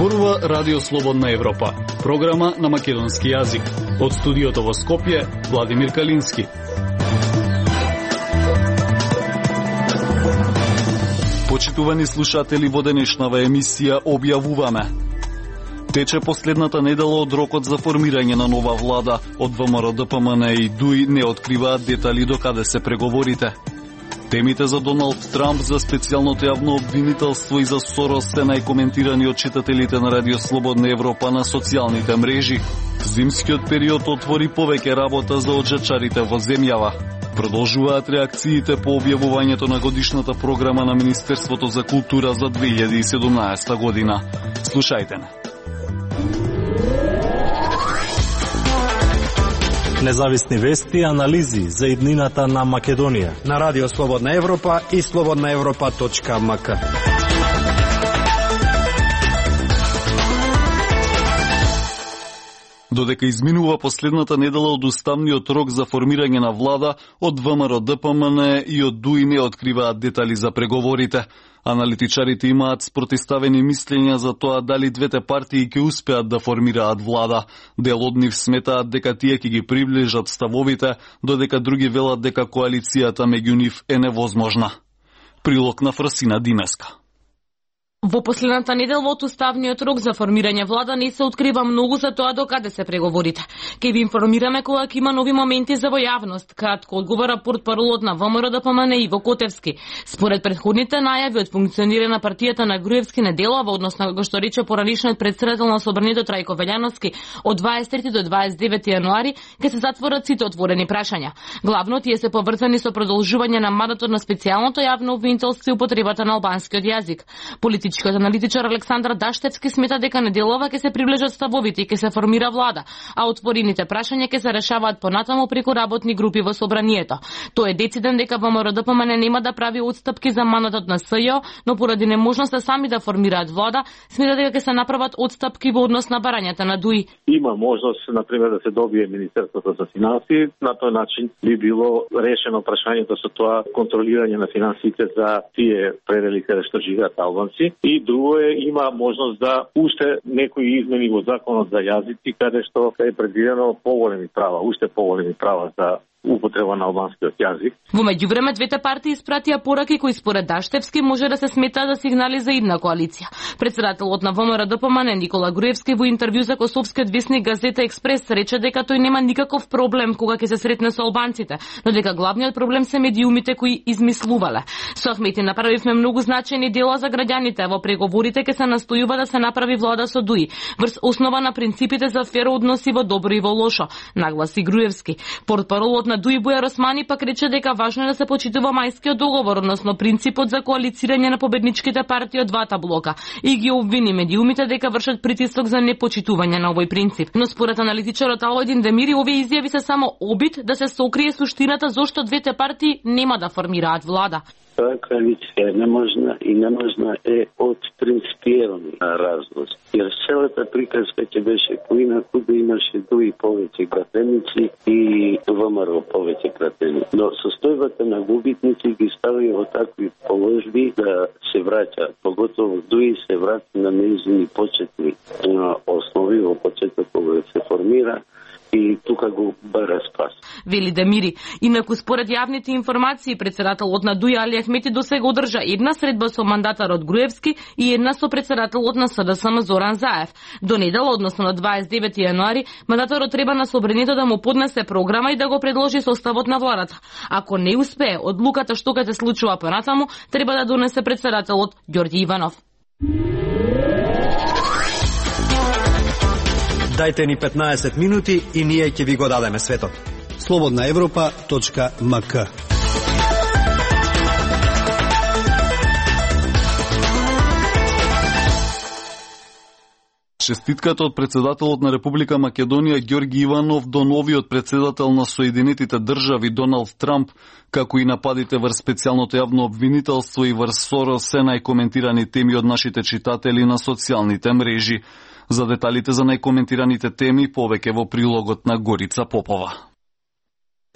Зборува Радио Слободна Европа, програма на македонски јазик. Од студиото во Скопје, Владимир Калински. Почитувани слушатели, во денешнава емисија објавуваме: тече последната недела од рокот за формирање на нова влада. Од ВМРО, ДПМН и ДУИ не откриваат детали до каде се преговорите. Темите за Доналд Трамп, за специјалното јавно обвинителство и за Сорос се најкоментирани од читателите на Радио Слободна Европа на социјалните мрежи. Зимскиот период отвори повеќе работа за оджачарите во земјава. Продолжуваат реакциите по објавувањето на годишната програма на Министерството за култура за 2017 година. Слушајте не. Независни вести и анализи за иднината на Македонија на Радио Слободна Европа и slobodnaevropa.mk. Додека изминува последната недела од уставниот рок за формирање на влада, од ВМРО, ДПМН и од ДУИ не откриваат детали за преговорите. Аналитичарите имаат спротиставени мислења за тоа дали двете партии ќе успеат да формираат влада. Дел од нив сметаат дека тие ќе ги приближат ставовите, додека други велат дека коалицијата меѓу нив е невозможна. Прилог на Фрсина Димеска. Во последната недела од уставниот рок за формирање влада не се открива многу за тоа до каде се преговорите. Ке ви информираме кога ќе има нови моменти за во јавност, кратко одговора портпаролот на ВМРО, ДПМН Иво Котевски. Според претходните најави од функционирање на партијата на Груевски не делува, односно како што рече поранишниот претседател на Собранието Трајко Велјановски, од 23 до 29 јануари ќе се затворат сите отворени прашања. Главно тие се поврзани со продолжување на мандатот на специјалното јавно обвинителство и употребата на албанскиот јазик. Политичкиот аналитичар Александар Даштевски смета дека неделова ќе се приближат ставовите и ќе се формира влада, а отворените прашања ќе се решаваат понатаму преку работни групи во Собранието. Тој е дециден дека ВМРО, ДПМН нема да прави отстапки за мандатот на СЈО, но поради неможноста сами да формираат влада, смета дека ќе се направат отстапки во однос на барањата на ДУИ. Има можност, например, да се добие Министерството за финансии. На тој начин би било решено прашањето со тоа контролирање на финансите за тие предели каде што живеат албанци. И друго е, има можност да уште некои измени во законот за јазици, каде што е предвидено поголеми права, уште поголеми права за употреба на албанскиот јазик. Во меѓувреме двете партии испратија пораки кои според Даштевски може да се смета за сигнали за идна коалиција. Председателот на ВМРО, ДПМН Никола Груевски во интервју за Косовскиот весник Газета Експрес рече дека тој нема никаков проблем кога ќе се сретне со албанците, но дека главниот проблем се медиумите кои измислувале. Со Ахмети направивме многу значајни дела за граѓаните. Во преговорите ќе се настојува да се направи влада со ДУИ, врз основа на принципите за фер односи во добро и во лошо, нагласи Груевски. Портпаролот на ДУИ Бојар Османи пак рече дека важно е да се почитува Мајскиот договор, односно принципот за коалицирање на победничките партии од двата блока, и ги обвини медиумите дека вршат притисок за непочитување на овој принцип. Но според аналитичарот Алојдин Демири, овие изјави се само обид да се сокрие суштината зошто двете партии нема да формираат влада. Таа коалиција е неможна е од принципиелни разлози. Jer целата приказка ќе беше поинаку да имаше ДУИ повеќе пратеници и ВМРО повеќе пратеници. Но состојбата на губитници ги стави во такви положби да се враќа, поготово ДУИ се врати на нејзини почетни основи во почеток кога се формира, и тука го бара спас. Вели Демири. Инаку според јавните информации, председателот на ДУИ Али Ахмети досега одржа една средба со мандатарот Груевски и една со председателот на СДСМ Зоран Заев. До недела, односно на 29 јануари, мандатарот треба на Собранието да му поднесе програма и да го предложи составот на владата. Ако не успее, одлуката што ќе се случува понатаму, треба да донесе председателот Ѓорѓи Иванов. Дајте ни 15 минути и ние ќе ви го дадеме светот. slobodnaevropa.mk. Честитката од председателот на Република Македонија Ѓорѓи Иванов до новиот председател на Соединетите држави Доналд Трамп, како и нападите врз специјалното јавно обвинителство и врз Сорос се најкоментирани теми од нашите читатели на социјалните мрежи. За деталите за најкоментираните теми повеќе во прилогот на Горица Попова.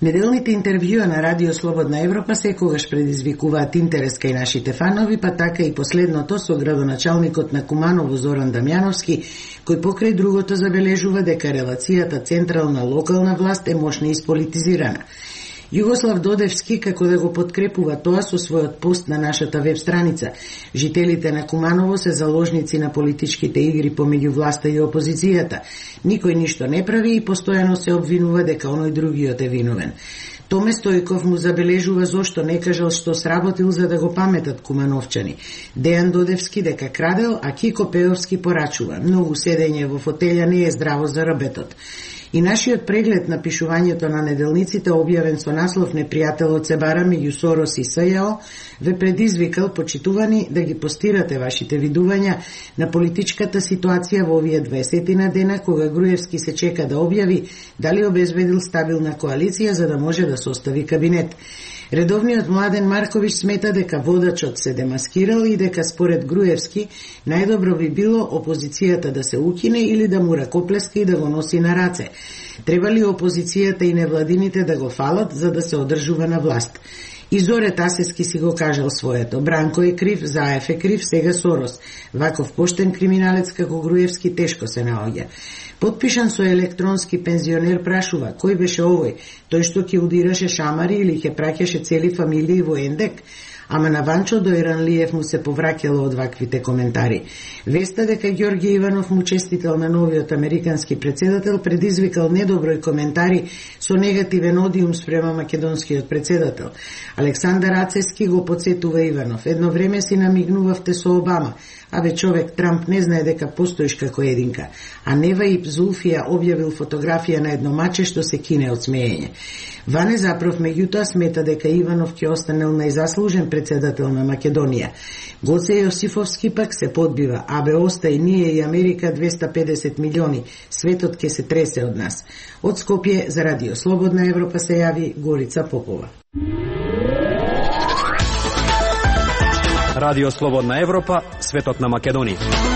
Неделните интервјуа на Радио Слободна Европа секогаш предизвикуваат интерес кај нашите фанови, па така и последното со градоначалникот на Куманово Зоран Дамјановски, кој покрај другото забележува дека релацијата централна-локална власт е мощно исполитизирана. Југослав Додевски како да го подкрепува тоа со својот пост на нашата веб страница. Жителите на Куманово се заложници на политичките игри помеѓу власта и опозицијата. Никој ништо не прави и постојано се обвинува дека оној другиот е виновен. Томе Стојков му забележува зошто не кажал што сработил за да го паметат кумановчани. Дејан Додевски дека крадел, а Кико Пеовски порачува. Многу седење во фотелја не е здраво за рабетот. И нашиот преглед на пишувањето на неделниците, објавен со наслов Непријателот се бара меѓу Сорос и СЈО, ве предизвикал, почитувани, да ги постирате вашите видувања на политичката ситуација во овие 20 дена, кога Груевски се чека да објави дали обезбедил стабилна коалиција за да може да состави кабинет. Редовниот Младен Марковиќ смета дека водачот се демаскирал и дека според Груевски најдобро би било опозицијата да се укине или да му ракоплеска и да го носи на раце. Треба ли опозицијата и невладините да го фалат за да се одржува на власт? И Зоре Тасески си го кажал своето. Бранко е крив, Заев е крив, сега Сорос. Ваков поштен криминалец како Груевски тешко се наоѓа. Потпишан со електронски пензионер прашува, кој беше овој? Тој што ќе удираше шамари или ќе праќаше цели фамилии во Ендек? Ама на Ванчо Дојранлиев му се повраќало од ваквите коментари. Веста дека Ѓорѓе Иванов му честител на новиот американски председател предизвикал недоброј коментари со негативен одиум спрема македонскиот председател. Александар Ацески го подсетува Иванов. Едно време си намигнувавте со Обама, абе човек Трамп не знае дека постоиш како единка. А Неваип Зулфија објавил фотографија на едно маче што се кине од смеење. Ване Запров меѓутоа смета дека Иванов ќе останел најзаслужен председател на Македонија. Гоце Јосифовски пак се подбива, абе остај ние и Америка 250 милиони, светот ќе се тресе од нас. Од Скопје за Радио Слободна Европа се јави Горица Попова. Радио Слободна Европа, светот на Македонија.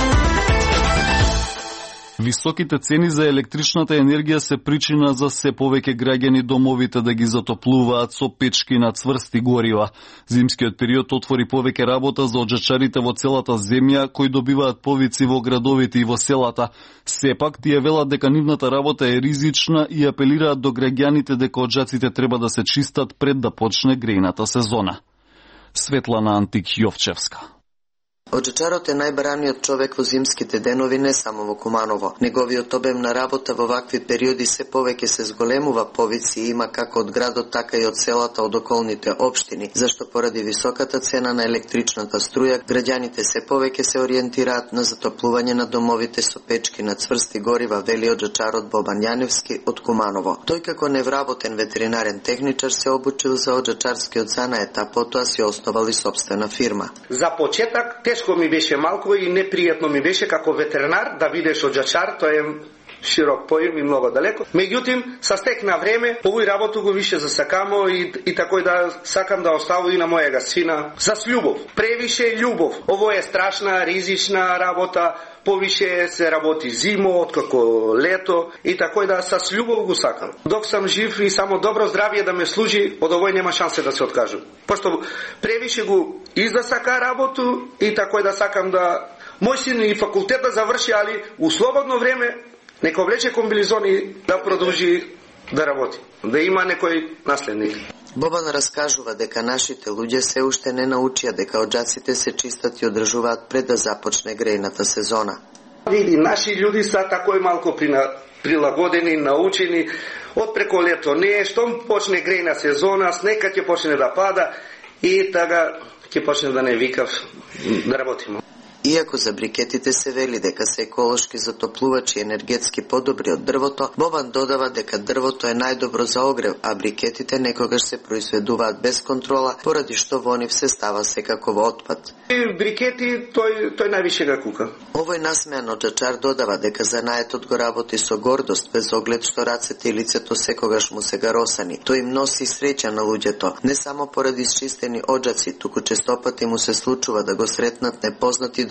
Високите цени за електричната енергија се причина за се повеќе граѓани домовите да ги затоплуваат со печки на цврсти горива. Зимскиот период отвори повеќе работа за оџачарите во целата земја, кои добиваат повици во градовите и во селата. Сепак, тие велат дека нивната работа е ризична и апелираат до граѓаните дека оџаците треба да се чистат пред да почне грејната сезона. Светлана Антик Јовчевска. Оџачарот е најбараниот човек во зимските денови не само во Куманово. Неговиот обем на работа во вакви периоди се повеќе се зголемува, повици има како од градот, така и од селата од околните општини, зашто поради високата цена на електричната струја, граѓаните се повеќе се ориентираат на затоплување на домовите со печки на цврсти горива, вели оџачарот Бобан Јаневски од Куманово. Тој како невработен ветеринарен техничар се обучил за оџачарскиот занает, а потоа си основал и сопствена фирма. За почеток тешко ми беше малку и непријатно ми беше како ветеринар да бидеш оџачар, тоа е широк поим и многу далеко. Меѓутоа, со стек на време, овој работу го више засакамо и такој да сакам да оставам и на мојега сина. За љубов, превише љубов. Ово е страшна, ризична работа, повише се работи зимо, откако лето и такој да со љубов го сакам. Док сам жив и само добро здравје да ме служи, од овој нема шансе да се откажам. Пошто превише го издасака работу и такој да сакам да мој син и факултет да заврши, али у слободно време нека облече комбилизони да продолжи да работи, да има некој наследник. Бобан раскажува дека нашите луѓе се уште не научија дека оџаците се чистат и одржуваат пред да започне грејната сезона. Види, наши луѓе са такој малку прилагодени, научени, од преко лето не е, штом почне грејна сезона, снега ќе почне да пада и тага ќе почне да не викав да работиме. Иако за брикетите се вели дека се еколошки затоплувачи енергетски подобри од дрвото, Бобан додава дека дрвото е најдобро за огрев, а брикетите некогаш се произведуваат без контрола, поради што во нив се става секако во отпад. Брикети, тој највише га кука. Овој насмеан оџачар додава дека занаетот го работи со гордост, без оглед што рацете и лицето секогаш му се гаросани. Тој им носи среќа на луѓето, не само поради исчистени оџаци, туку честопати му се случува да го сретнат непознати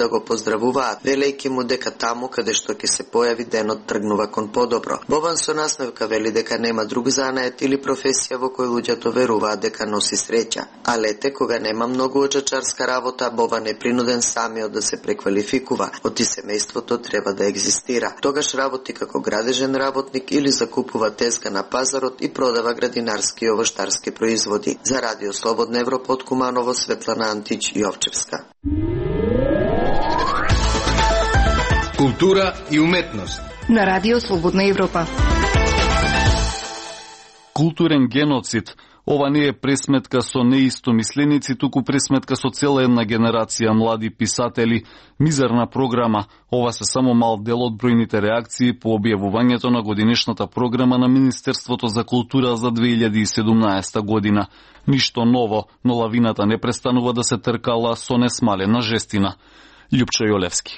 да го поздравуваат, велејќи му дека таму каде што ќе се појави денот тргнува кон подобро. Бобан со насмевка вели дека нема друг занает или професија во кој луѓето веруваат дека носи среќа. А лете, кога нема многу оджачарска работа, Бобан е принуден самиот да се преквалификува, оти семејството треба да екзистира. Тогаш работи како градежен работник или закупува тезга на пазарот и продава градинарски и овоштарски производи. За Радио Слободна Европа од Куманово, Светлана Антич, Јовчевска. Култура и уметност на Радио Слободна Европа. Културен геноцид. Ова не е пресметка со неистомисленици, туку пресметка со цела една генерација млади писатели. Мизерна програма. Ова се само мал дел од бројните реакции по објавувањето на годинешната програма на Министерството за култура за 2017 година. Ништо ново, но лавината не престанува да се тркала со несмалена жестина. Љупчо Јолевски.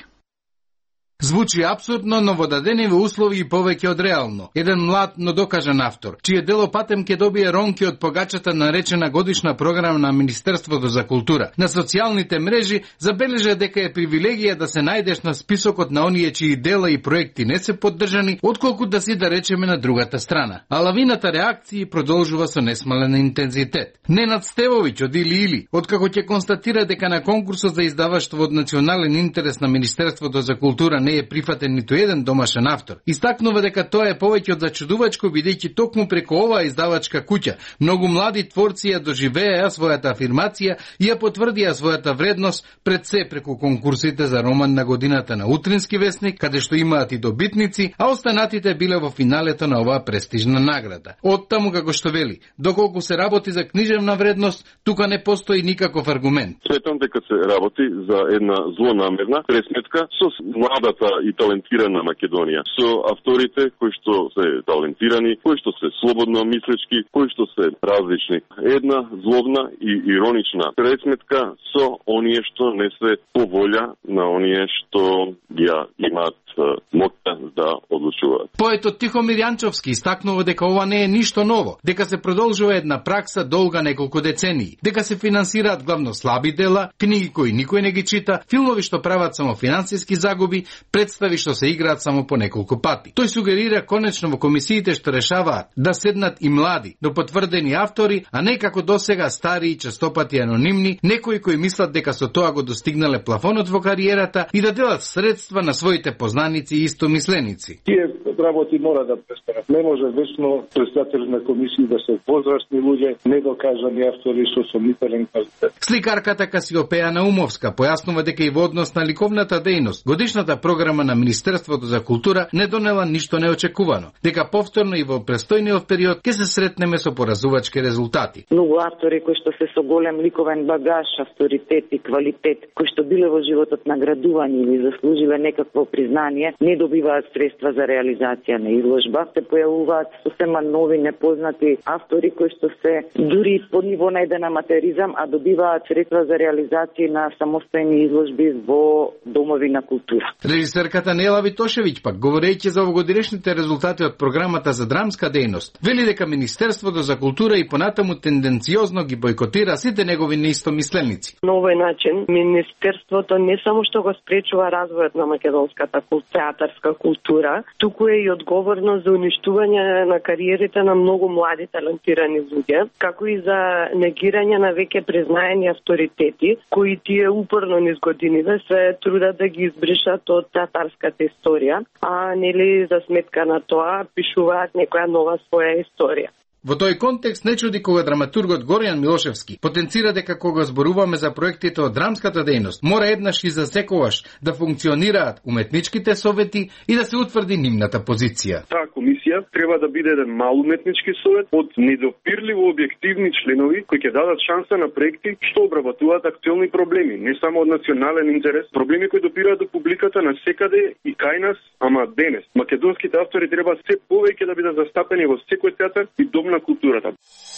Звучи апсурдно, но во дадени во услови и повеќе од реално. Еден млад, но докажан автор, чие дело патем ќе добие ронки од погачата наречена годишна програма на Министерството за култура. На социјалните мрежи забележа дека е привилегија да се најдеш на списокот на оние чии дела и проекти не се поддржани, отколку да си да речеме на другата страна. А лавината реакции продолжува со несмален интензитет. Ненад Стевовиќ од Или, откако ќе констатира дека на конкурсот за издаваштво од национален интерес на Министерството за култура не е прифатен ниту еден домашен автор. Истакнува дека тоа е повеќе од зачудувачко, бидејќи токму преку оваа издавачка куќа многу млади творци ја доживееа својата афирмација и ја потврдија својата вредност пред се преку конкурсите за роман на годината на Утрински весник, каде што имаат и добитници, а останатите биле во финалето на оваа престижна награда. Оттаму, како што вели, доколку се работи за книжевна вредност, тука не постои никаков аргумент. Сметам дека се работи за една злонамерна пресметка со младата и талентирана Македонија, со авторите кои што се талентирани, кои што се слободно мислечки, кои што се различни. Една злобна и иронична пресметка со оние што не се по волја на оние што ја имаат моќта да одлучуваат. Поетот Тихомир Јанчовски истакнува дека ова не е ништо ново, дека се продолжува една пракса долга неколку децении, дека се финансираат главно слаби дела, книги кои никој не ги чита, филмови што прават само финансиски загуби, представи што се играат само по неколку пати. Тој сугерира конечно во комисиите што решаваат да седнат и млади, до потврдени автори, а не како досега стари и честопати анонимни, некои кои мислат дека со тоа го достигнале плафонот во кариерата и да делат средства на своите познаници и истомисленици. Тие работи мора да престанат. Не може вечно председатели на комисии да се возрастни луѓе, недокажани автори со сомнителен квалитет. Сликарката Касиопеја Наумовска појаснува дека и во однос на ликовната дејност, годишната програма на Министерството за култура не донела ништо неочекувано, дека повторно и во престојниот период ќе се сретнеме со поразувачки резултати. Многу автори кои што се со голем ликовен багаж, авторитет и квалитет, кои што биле во животот наградувани или заслужиле некакво признание, не добиваат средства за реализација на изложба. Се појавуваат сосема нови непознати автори кои што се дури под ниво на еден аматеризам, а добиваат средства за реализација на самостојни изложби во домови на култура. Режисерката Нела Витошевиќ пак, говорејќи за овогодишните резултати од програмата за драмска дејност, вели дека Министерството за култура и понатаму тенденциозно ги бойкотира сите негови неистомисленици. На овој начин Министерството не само што го спречува развојот на македонската театарска култура, туку е и одговорно за уништување на кариерите на многу млади талентирани луѓе, како и за негирање на веќе признаени авторитети, кои тие упорно низ годините се трудат да ги избришат од театарската историја, а нели за сметка на тоа пишуваат некоја нова своја историја. Во тој контекст не чуди кога драматургот Горјан Милошевски потенцира дека кога зборуваме за проектите од драмската дејност, мора еднаш и за секогаш да функционираат уметничките совети и да се утврди нивната позиција. Таа комисија треба да биде еден мал уметнички совет од недопирливо објективни членови кои ќе дадат шанса на проекти што обработуваат актуелни проблеми, не само од национален интерес, проблеми кои допираат до публиката на секаде и кај нас, ама денес. Македонските автори треба се повеќе да бидат застапени во секој театар и дом на културата.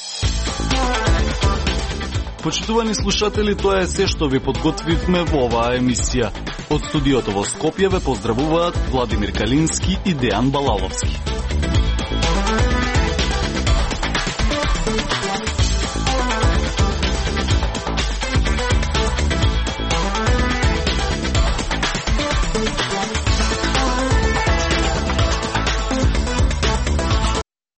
Почитувани слушатели, тоа е се што ви подготвивме во оваа емисија. Од студиото во Скопје ве поздравуваат Владимир Калински и Дејан Балаловски.